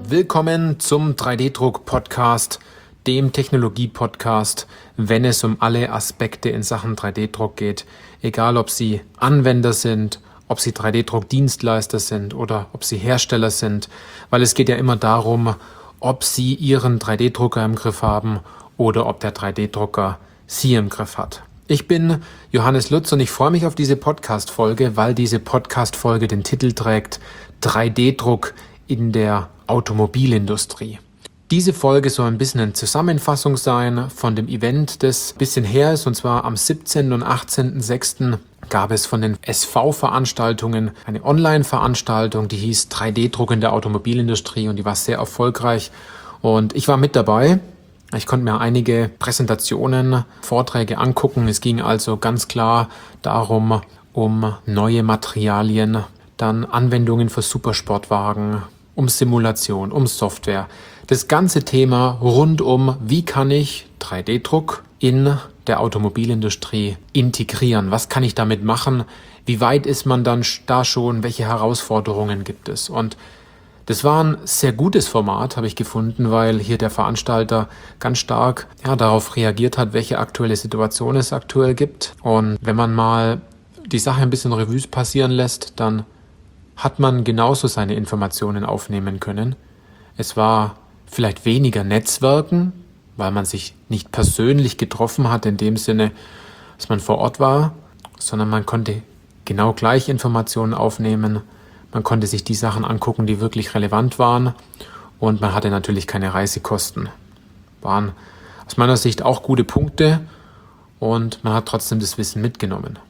Willkommen zum 3D-Druck-Podcast, dem Technologie-Podcast, wenn es um alle Aspekte in Sachen 3D-Druck geht. Egal, ob Sie Anwender sind, ob Sie 3D-Druck-Dienstleister sind oder ob Sie Hersteller sind, weil es geht ja immer darum, ob Sie Ihren 3D-Drucker im Griff haben oder ob der 3D-Drucker Sie im Griff hat. Ich bin Johannes Lutz und ich freue mich auf diese Podcast-Folge, weil diese Podcast-Folge den Titel trägt 3D-Druck in der Automobilindustrie. Diese Folge soll ein bisschen eine Zusammenfassung sein von dem Event, das ein bisschen her ist, und zwar am 17. und 18.06. gab es von den SV-Veranstaltungen eine Online-Veranstaltung, die hieß 3D-Druck in der Automobilindustrie und die war sehr erfolgreich und ich war mit dabei. Ich konnte mir einige Präsentationen, Vorträge angucken. Es ging also ganz klar darum, um neue Materialien, dann Anwendungen für Supersportwagen, um Simulation, um Software. Das ganze Thema rund um, wie kann ich 3D-Druck in der Automobilindustrie integrieren? Was kann ich damit machen? Wie weit ist man dann da schon? Welche Herausforderungen gibt es? Und das war ein sehr gutes Format, habe ich gefunden, weil hier der Veranstalter ganz stark darauf reagiert hat, welche aktuelle Situation es aktuell gibt. Und wenn man mal die Sache ein bisschen Revue passieren lässt, dann hat man genauso seine Informationen aufnehmen können. Es war vielleicht weniger Netzwerken, weil man sich nicht persönlich getroffen hat, in dem Sinne, dass man vor Ort war, sondern man konnte genau gleich Informationen aufnehmen. Man konnte sich die Sachen angucken, die wirklich relevant waren, und man hatte natürlich keine Reisekosten. Waren aus meiner Sicht auch gute Punkte und man hat trotzdem das Wissen mitgenommen.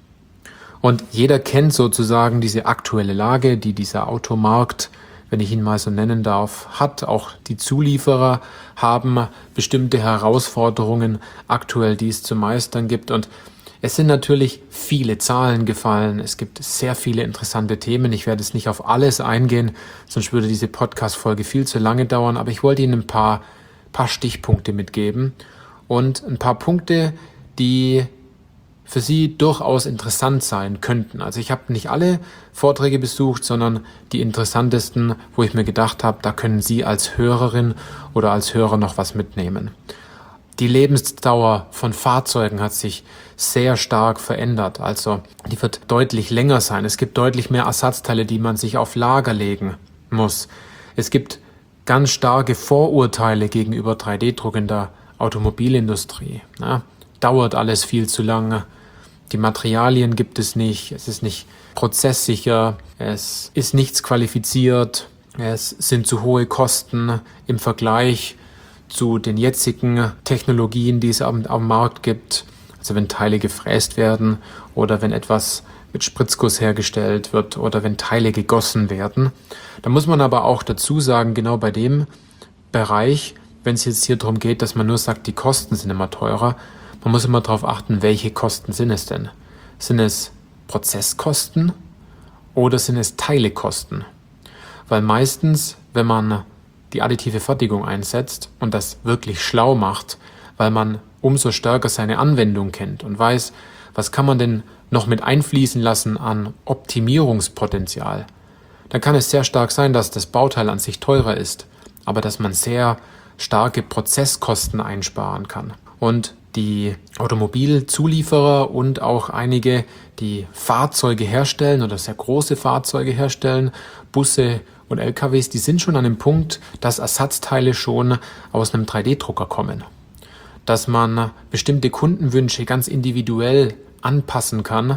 Und jeder kennt sozusagen diese aktuelle Lage, die dieser Automarkt, wenn ich ihn mal so nennen darf, hat. Auch die Zulieferer haben bestimmte Herausforderungen aktuell, die es zu meistern gibt. Und es sind natürlich viele Zahlen gefallen. Es gibt sehr viele interessante Themen. Ich werde jetzt nicht auf alles eingehen, sonst würde diese Podcast-Folge viel zu lange dauern. Aber ich wollte Ihnen ein paar Stichpunkte mitgeben und ein paar Punkte, die für Sie durchaus interessant sein könnten. Also ich habe nicht alle Vorträge besucht, sondern die interessantesten, wo ich mir gedacht habe, da können Sie als Hörerin oder als Hörer noch was mitnehmen. Die Lebensdauer von Fahrzeugen hat sich sehr stark verändert. Also die wird deutlich länger sein. Es gibt deutlich mehr Ersatzteile, die man sich auf Lager legen muss. Es gibt ganz starke Vorurteile gegenüber 3D-Druck in der Automobilindustrie. Dauert alles viel zu lange. Die Materialien gibt es nicht. Es ist nicht prozesssicher. Es ist nichts qualifiziert. Es sind zu hohe Kosten im Vergleich zu den jetzigen Technologien, die es am Markt gibt. Also wenn Teile gefräst werden oder wenn etwas mit Spritzguss hergestellt wird oder wenn Teile gegossen werden. Da muss man aber auch dazu sagen, genau bei dem Bereich, wenn es jetzt hier darum geht, dass man nur sagt, die Kosten sind immer teurer, man muss immer darauf achten, welche Kosten sind es denn? Sind es Prozesskosten oder sind es Teilekosten? Weil meistens, wenn man die additive Fertigung einsetzt und das wirklich schlau macht, weil man umso stärker seine Anwendung kennt und weiß, was kann man denn noch mit einfließen lassen an Optimierungspotenzial, dann kann es sehr stark sein, dass das Bauteil an sich teurer ist, aber dass man sehr starke Prozesskosten einsparen kann. Und die Automobilzulieferer und auch einige, die Fahrzeuge herstellen oder sehr große Fahrzeuge herstellen, Busse und LKWs, die sind schon an dem Punkt, dass Ersatzteile schon aus einem 3D-Drucker kommen. Dass man bestimmte Kundenwünsche ganz individuell anpassen kann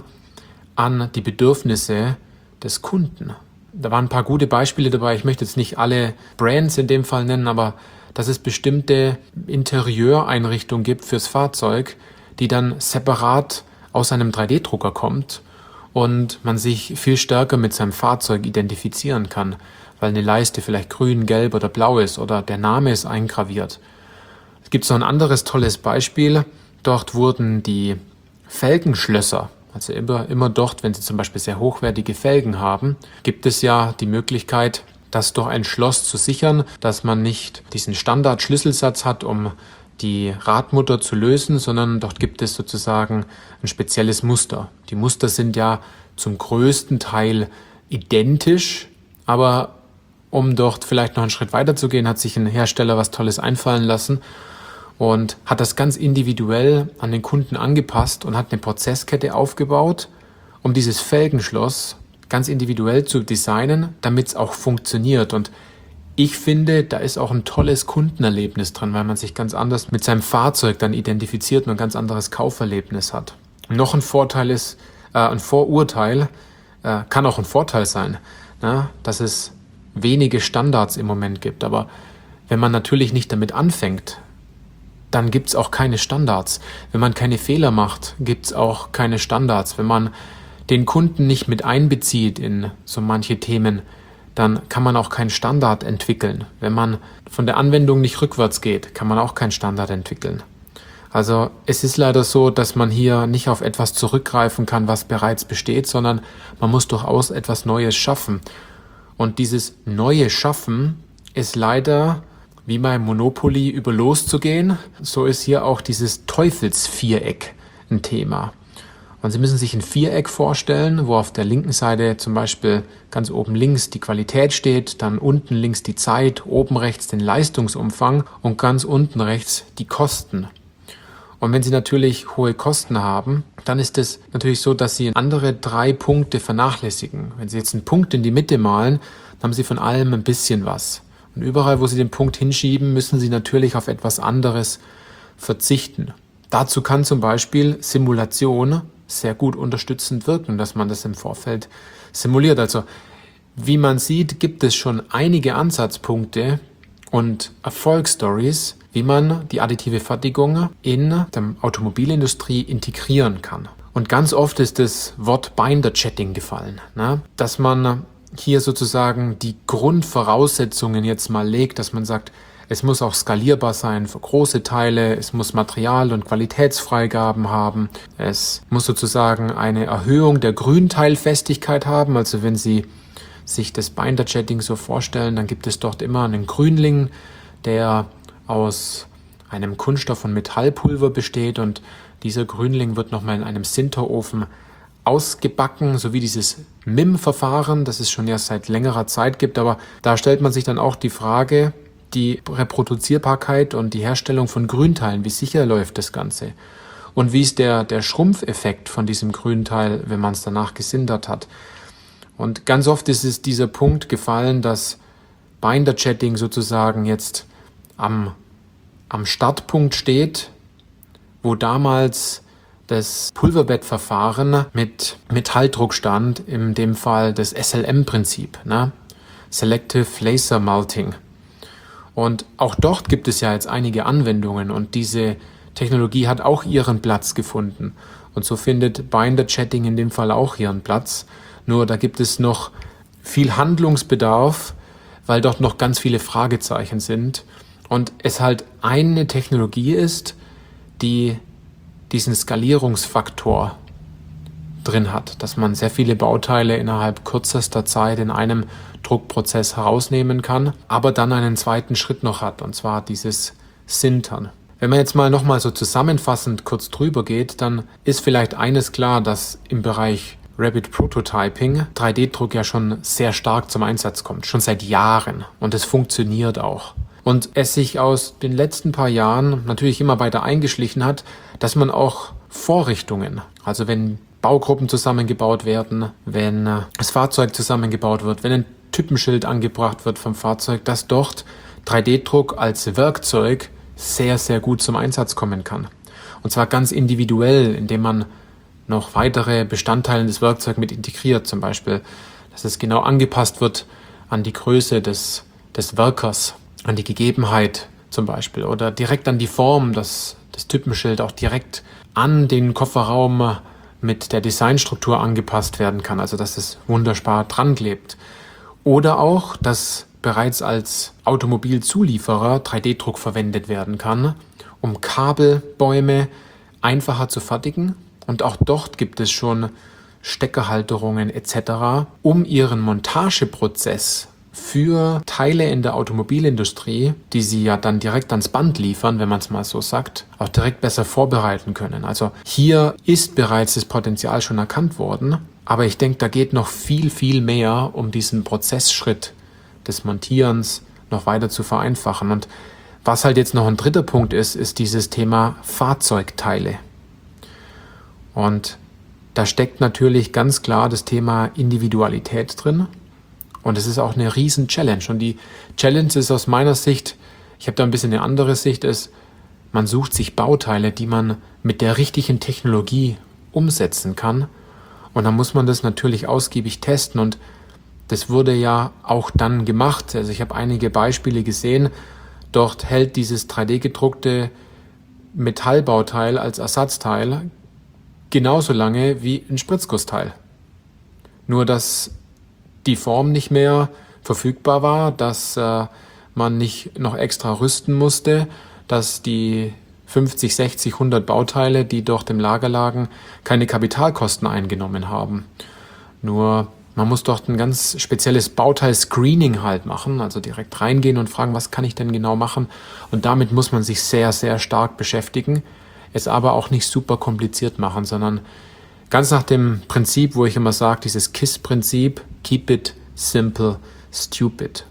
an die Bedürfnisse des Kunden. Da waren ein paar gute Beispiele dabei. Ich möchte jetzt nicht alle Brands in dem Fall nennen, aber dass es bestimmte Interieureinrichtungen gibt fürs Fahrzeug, die dann separat aus einem 3D-Drucker kommt und man sich viel stärker mit seinem Fahrzeug identifizieren kann, weil eine Leiste vielleicht grün, gelb oder blau ist oder der Name ist eingraviert. Es gibt so ein anderes tolles Beispiel. Dort wurden die Felgenschlösser, also immer dort, wenn Sie zum Beispiel sehr hochwertige Felgen haben, gibt es ja die Möglichkeit, das durch ein Schloss zu sichern, dass man nicht diesen Standardschlüsselsatz hat, um die Radmutter zu lösen, sondern dort gibt es sozusagen ein spezielles Muster. Die Muster sind ja zum größten Teil identisch, aber um dort vielleicht noch einen Schritt weiter zu gehen, hat sich ein Hersteller was Tolles einfallen lassen und hat das ganz individuell an den Kunden angepasst und hat eine Prozesskette aufgebaut, um dieses Felgenschloss ganz individuell zu designen, damit es auch funktioniert. Und ich finde, da ist auch ein tolles Kundenerlebnis drin, weil man sich ganz anders mit seinem Fahrzeug dann identifiziert und ein ganz anderes Kauferlebnis hat. Noch ein Vorteil ist, ein Vorurteil, kann auch ein Vorteil sein, ne, dass es wenige Standards im Moment gibt. Aber wenn man natürlich nicht damit anfängt, dann gibt es auch keine Standards. Wenn man keine Fehler macht, gibt es auch keine Standards. Wenn man den Kunden nicht mit einbezieht in so manche Themen, dann kann man auch keinen Standard entwickeln. Wenn man von der Anwendung nicht rückwärts geht, kann man auch keinen Standard entwickeln. Also es ist leider so, dass man hier nicht auf etwas zurückgreifen kann, was bereits besteht, sondern man muss durchaus etwas Neues schaffen. Und dieses neue Schaffen ist leider, wie beim Monopoly über loszugehen, so ist hier auch dieses Teufelsviereck ein Thema. Und Sie müssen sich ein Viereck vorstellen, wo auf der linken Seite zum Beispiel ganz oben links die Qualität steht, dann unten links die Zeit, oben rechts den Leistungsumfang und ganz unten rechts die Kosten. Und wenn Sie natürlich hohe Kosten haben, dann ist es natürlich so, dass Sie andere 3 Punkte vernachlässigen. Wenn Sie jetzt einen Punkt in die Mitte malen, dann haben Sie von allem ein bisschen was. Und überall, wo Sie den Punkt hinschieben, müssen Sie natürlich auf etwas anderes verzichten. Dazu kann zum Beispiel Simulation sehr gut unterstützend wirken, dass man das im Vorfeld simuliert. Also wie man sieht, gibt es schon einige Ansatzpunkte und Erfolgsstories, wie man die additive Fertigung in der Automobilindustrie integrieren kann. Und ganz oft ist das Wort Binder Chatting gefallen, ne? Dass man hier sozusagen die Grundvoraussetzungen jetzt mal legt, dass man sagt, es muss auch skalierbar sein für große Teile, es muss Material- und Qualitätsfreigaben haben, es muss sozusagen eine Erhöhung der Grünteilfestigkeit haben. Also wenn Sie sich das Binder-Chatting so vorstellen, dann gibt es dort immer einen Grünling, der aus einem Kunststoff- und Metallpulver besteht und dieser Grünling wird nochmal in einem Sinterofen ausgebacken, so wie dieses MIM-Verfahren, das es schon ja seit längerer Zeit gibt. Aber da stellt man sich dann auch die Frage, die Reproduzierbarkeit und die Herstellung von Grünteilen, wie sicher läuft das Ganze? Und wie ist der Schrumpfeffekt von diesem Grünteil, wenn man es danach gesintert hat? Und ganz oft ist es dieser Punkt gefallen, dass Binder-Chatting sozusagen jetzt am Startpunkt steht, wo damals das Pulverbettverfahren mit Metalldruck stand, in dem Fall das SLM-Prinzip, ne? Selective Laser Melting. Und auch dort gibt es ja jetzt einige Anwendungen und diese Technologie hat auch ihren Platz gefunden. Und so findet Binder-Chatting in dem Fall auch ihren Platz. Nur da gibt es noch viel Handlungsbedarf, weil dort noch ganz viele Fragezeichen sind. Und es halt eine Technologie ist, die diesen Skalierungsfaktor drin hat, dass man sehr viele Bauteile innerhalb kürzester Zeit in einem Druckprozess herausnehmen kann, aber dann einen zweiten Schritt noch hat, und zwar dieses Sintern. Wenn man jetzt mal nochmal so zusammenfassend kurz drüber geht, dann ist vielleicht eines klar, dass im Bereich Rapid Prototyping 3D-Druck ja schon sehr stark zum Einsatz kommt, schon seit Jahren, und es funktioniert auch. Und es sich aus den letzten paar Jahren natürlich immer weiter eingeschlichen hat, dass man auch Vorrichtungen, also wenn Baugruppen zusammengebaut werden, wenn das Fahrzeug zusammengebaut wird, wenn ein Typenschild angebracht wird vom Fahrzeug, dass dort 3D-Druck als Werkzeug sehr, sehr gut zum Einsatz kommen kann. Und zwar ganz individuell, indem man noch weitere Bestandteile des Werkzeugs mit integriert, zum Beispiel, dass es genau angepasst wird an die Größe des Werkers, an die Gegebenheit zum Beispiel oder direkt an die Form, dass das Typenschild auch direkt an den Kofferraum mit der Designstruktur angepasst werden kann, also dass es wunderbar dran klebt. Oder auch, dass bereits als Automobilzulieferer 3D-Druck verwendet werden kann, um Kabelbäume einfacher zu fertigen. Und auch dort gibt es schon Steckerhalterungen etc., um ihren Montageprozess für Teile in der Automobilindustrie, die sie ja dann direkt ans Band liefern, wenn man es mal so sagt, auch direkt besser vorbereiten können. Also hier ist bereits das Potenzial schon erkannt worden, aber ich denke, da geht noch viel, viel mehr, um diesen Prozessschritt des Montierens noch weiter zu vereinfachen. Und was halt jetzt noch ein dritter Punkt ist dieses Thema Fahrzeugteile. Und da steckt natürlich ganz klar das Thema Individualität drin. Und es ist auch eine riesen Challenge. Und die Challenge ist aus meiner Sicht, ich habe da ein bisschen eine andere Sicht, ist, man sucht sich Bauteile, die man mit der richtigen Technologie umsetzen kann. Und dann muss man das natürlich ausgiebig testen. Und das wurde ja auch dann gemacht. Also ich habe einige Beispiele gesehen. Dort hält dieses 3D-gedruckte Metallbauteil als Ersatzteil genauso lange wie ein Spritzgussteil. Nur, dass die Form nicht mehr verfügbar war, dass man nicht noch extra rüsten musste, dass die 50, 60, 100 Bauteile, die dort im Lager lagen, keine Kapitalkosten eingenommen haben. Nur man muss dort ein ganz spezielles Bauteil-Screening halt machen, also direkt reingehen und fragen, was kann ich denn genau machen? Und damit muss man sich sehr, sehr stark beschäftigen, es aber auch nicht super kompliziert machen, sondern ganz nach dem Prinzip, wo ich immer sage, dieses KISS-Prinzip, keep it simple, stupid.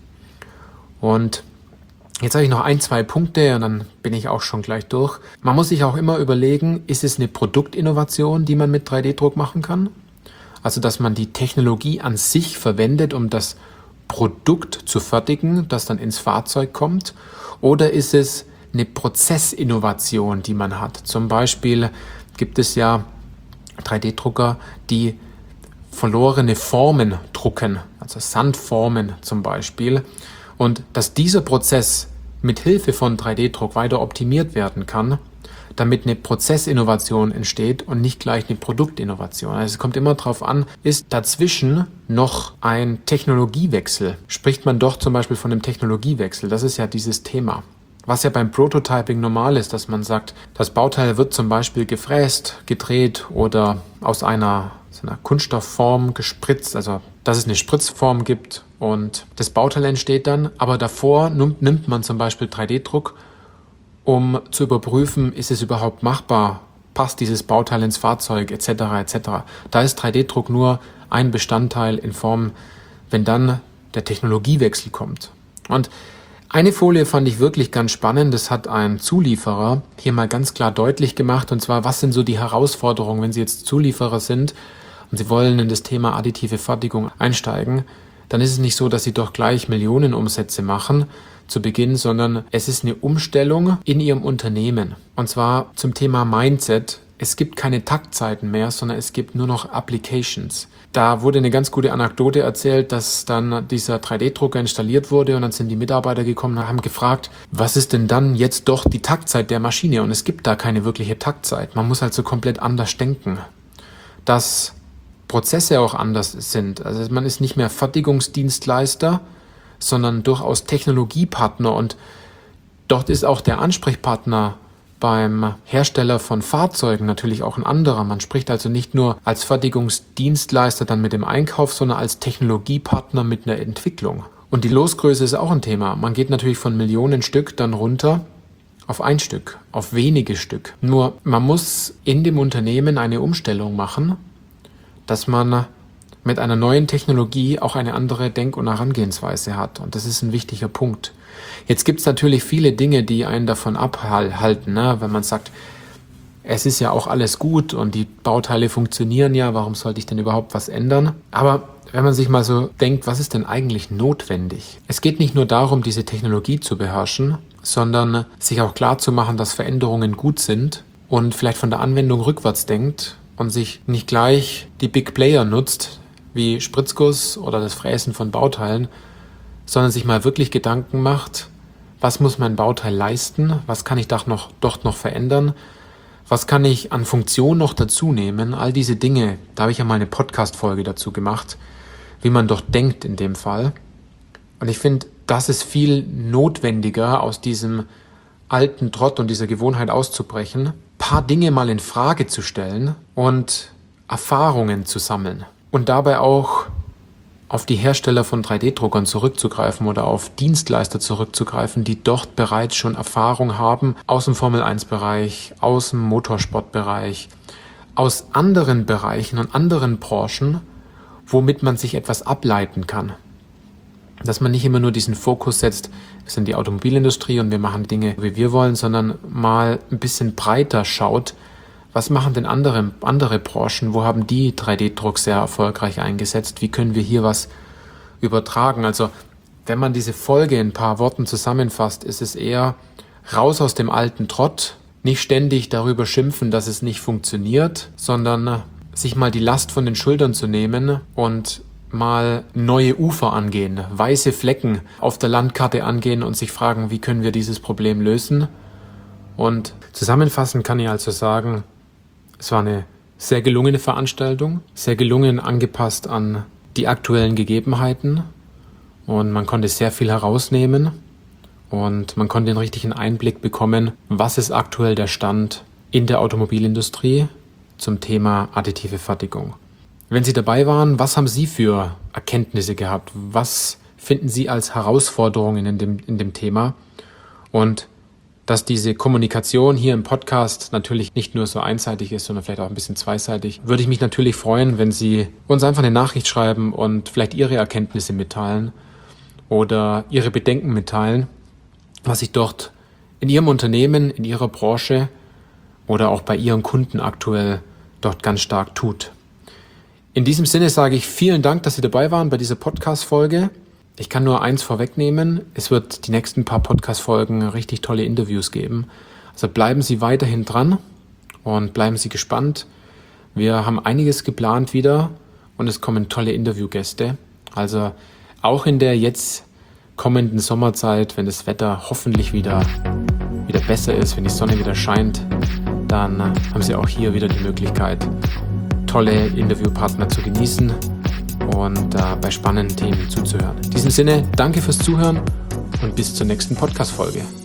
Und jetzt habe ich noch 1, 2 Punkte und dann bin ich auch schon gleich durch. Man muss sich auch immer überlegen, ist es eine Produktinnovation, die man mit 3D-Druck machen kann? Also, dass man die Technologie an sich verwendet, um das Produkt zu fertigen, das dann ins Fahrzeug kommt? Oder ist es eine Prozessinnovation, die man hat? Zum Beispiel gibt es ja 3D-Drucker, die verlorene Formen drucken, also Sandformen zum Beispiel. Und dass dieser Prozess mit Hilfe von 3D-Druck weiter optimiert werden kann, damit eine Prozessinnovation entsteht und nicht gleich eine Produktinnovation. Also es kommt immer darauf an, ist dazwischen noch ein Technologiewechsel? Spricht man doch zum Beispiel von einem Technologiewechsel? Das ist ja dieses Thema. Was ja beim Prototyping normal ist, dass man sagt, das Bauteil wird zum Beispiel gefräst, gedreht oder aus so einer Kunststoffform gespritzt, also dass es eine Spritzform gibt und das Bauteil entsteht dann, aber davor nimmt man zum Beispiel 3D-Druck, um zu überprüfen, ist es überhaupt machbar, passt dieses Bauteil ins Fahrzeug etc. etc. Da ist 3D-Druck nur ein Bestandteil in Form, wenn dann der Technologiewechsel kommt. Und eine Folie fand ich wirklich ganz spannend, das hat ein Zulieferer hier mal ganz klar deutlich gemacht, und zwar, was sind so die Herausforderungen, wenn Sie jetzt Zulieferer sind und Sie wollen in das Thema additive Fertigung einsteigen, dann ist es nicht so, dass Sie doch gleich Millionen Umsätze machen zu Beginn, sondern es ist eine Umstellung in Ihrem Unternehmen. Und zwar zum Thema Mindset. Es gibt keine Taktzeiten mehr, sondern es gibt nur noch Applications. Da wurde eine ganz gute Anekdote erzählt, dass dann dieser 3D-Drucker installiert wurde und dann sind die Mitarbeiter gekommen und haben gefragt, was ist denn dann jetzt doch die Taktzeit der Maschine? Und es gibt da keine wirkliche Taktzeit. Man muss also komplett anders denken. Dass Prozesse auch anders sind. Also man ist nicht mehr Fertigungsdienstleister, sondern durchaus Technologiepartner, und dort ist auch der Ansprechpartner beim Hersteller von Fahrzeugen natürlich auch ein anderer. Man spricht also nicht nur als Fertigungsdienstleister dann mit dem Einkauf, sondern als Technologiepartner mit einer Entwicklung. Und die Losgröße ist auch ein Thema. Man geht natürlich von Millionen Stück dann runter auf ein Stück, auf wenige Stück. Nur man muss in dem Unternehmen eine Umstellung machen, dass man mit einer neuen Technologie auch eine andere Denk- und Herangehensweise hat. Und das ist ein wichtiger Punkt. Jetzt gibt es natürlich viele Dinge, die einen davon abhalten, ne? Wenn man sagt, es ist ja auch alles gut und die Bauteile funktionieren ja, warum sollte ich denn überhaupt was ändern? Aber wenn man sich mal so denkt, was ist denn eigentlich notwendig? Es geht nicht nur darum, diese Technologie zu beherrschen, sondern sich auch klar zu machen, dass Veränderungen gut sind und vielleicht von der Anwendung rückwärts denkt und sich nicht gleich die Big Player nutzt, wie Spritzguss oder das Fräsen von Bauteilen, sondern sich mal wirklich Gedanken macht, was muss mein Bauteil leisten, was kann ich dort noch verändern, was kann ich an Funktion noch dazu nehmen, all diese Dinge, da habe ich ja mal eine Podcast-Folge dazu gemacht, wie man doch denkt in dem Fall. Und ich finde, das ist viel notwendiger, aus diesem alten Trott und dieser Gewohnheit auszubrechen, ein paar Dinge mal in Frage zu stellen und Erfahrungen zu sammeln. Und dabei auch auf die Hersteller von 3D-Druckern zurückzugreifen oder auf Dienstleister zurückzugreifen, die dort bereits schon Erfahrung haben aus dem Formel-1-Bereich, aus dem Motorsportbereich, aus anderen Bereichen und anderen Branchen, womit man sich etwas ableiten kann. dass man nicht immer nur diesen Fokus setzt, wir sind die Automobilindustrie und wir machen Dinge, wie wir wollen, sondern mal ein bisschen breiter schaut, was machen denn andere Branchen, wo haben die 3D-Druck sehr erfolgreich eingesetzt, wie können wir hier was übertragen. Also wenn man diese Folge in ein paar Worten zusammenfasst, ist es eher raus aus dem alten Trott, nicht ständig darüber schimpfen, dass es nicht funktioniert, sondern sich mal die Last von den Schultern zu nehmen und mal neue Ufer angehen, weiße Flecken auf der Landkarte angehen und sich fragen, wie können wir dieses Problem lösen. Und zusammenfassend kann ich also sagen, es war eine sehr gelungene Veranstaltung, sehr gelungen angepasst an die aktuellen Gegebenheiten und man konnte sehr viel herausnehmen und man konnte den richtigen Einblick bekommen, was ist aktuell der Stand in der Automobilindustrie zum Thema additive Fertigung. Wenn Sie dabei waren, was haben Sie für Erkenntnisse gehabt? Was finden Sie als Herausforderungen in dem Thema? Und dass diese Kommunikation hier im Podcast natürlich nicht nur so einseitig ist, sondern vielleicht auch ein bisschen zweiseitig, würde ich mich natürlich freuen, wenn Sie uns einfach eine Nachricht schreiben und vielleicht Ihre Erkenntnisse mitteilen oder Ihre Bedenken mitteilen, was sich dort in Ihrem Unternehmen, in Ihrer Branche oder auch bei Ihren Kunden aktuell dort ganz stark tut. In diesem Sinne sage ich vielen Dank, dass Sie dabei waren bei dieser Podcast-Folge. Ich kann nur eins vorwegnehmen, es wird die nächsten paar Podcast-Folgen richtig tolle Interviews geben. Also bleiben Sie weiterhin dran und bleiben Sie gespannt. Wir haben einiges geplant wieder und es kommen tolle Interviewgäste. Also auch in der jetzt kommenden Sommerzeit, wenn das Wetter hoffentlich wieder besser ist, wenn die Sonne wieder scheint, dann haben Sie auch hier wieder die Möglichkeit, tolle Interviewpartner zu genießen und bei spannenden Themen zuzuhören. In diesem Sinne, danke fürs Zuhören und bis zur nächsten Podcast-Folge.